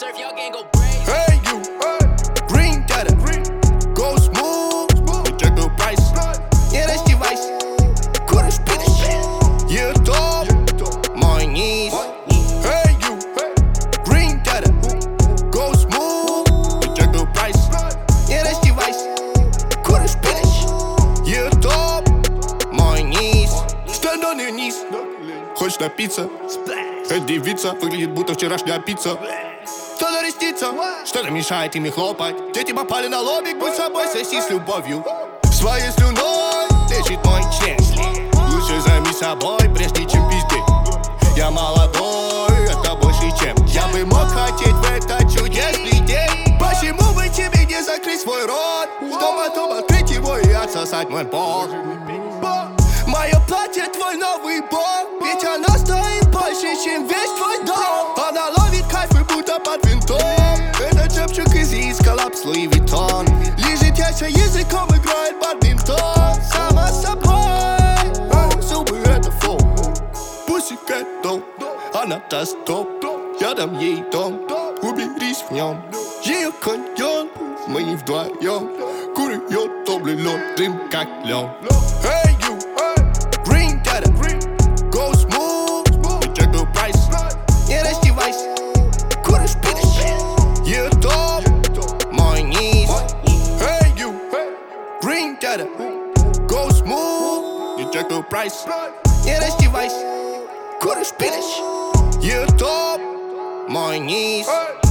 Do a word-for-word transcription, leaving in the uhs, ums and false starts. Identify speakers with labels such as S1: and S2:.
S1: Hey you, green data, go smooth, check the price. Не раздевайся, куришь, пидешь, ютуб, мой низ. Hey you, green data, go smooth, check the price. Не раздевайся, куришь, пидешь, ютуб, мой низ. Штаны низ, хочешь напиться? Эта девица выглядит будто вчерашняя пицца. Что-то рестится, что-то мешает ими хлопать. Дети попали на лобик, будь собой, соси с любовью. Своей слюной лечит мой член. Лучше займи собой, прежде чем пиздеть. Я молодой, это больше чем я бы мог хотеть в этот чудесный день. Почему бы тебе не закрыть свой рот, чтобы потом открыть его и отсосать мой пол? Мое платье твой новый бог, ведь оно стоит больше, чем весь твой дом. Она ловит кайф и будто под винтом. Это чепчик из яиц, коллапс Луи Виттон. Лежит яйца языком, играет бадминтон. Сама собой, зубы это фу. Пусикет дом, она даст топ. Я дам ей дом, уберись в нем. Ее каньон, мы не вдвоем. Куриет топлен, дым как лен. Hey you, green data, go smooth, check the price. Не раздевайся, куришь, пидешь, ютуб, мой низ. Hey you, green data, go smooth, check the price. Не раздевайся, куришь, пидешь, ютуб, мой низ.